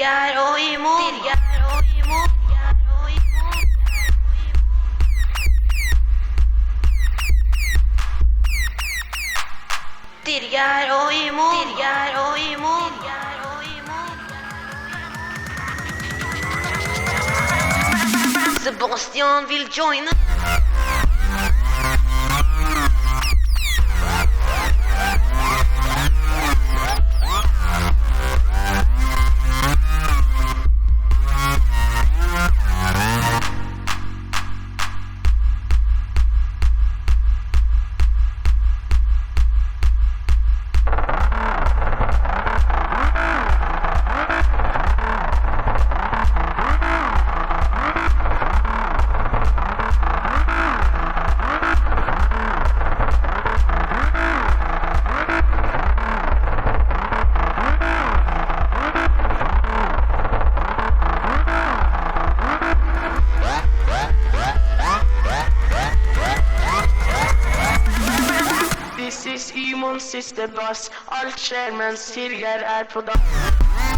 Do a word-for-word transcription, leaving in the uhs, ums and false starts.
Dirger og imot. Dirger og imot. Dirger og imot. Dirger og imot. Sebastian vil joine. This is Imons siste bass. Alt skjer mens Dirger er på dag.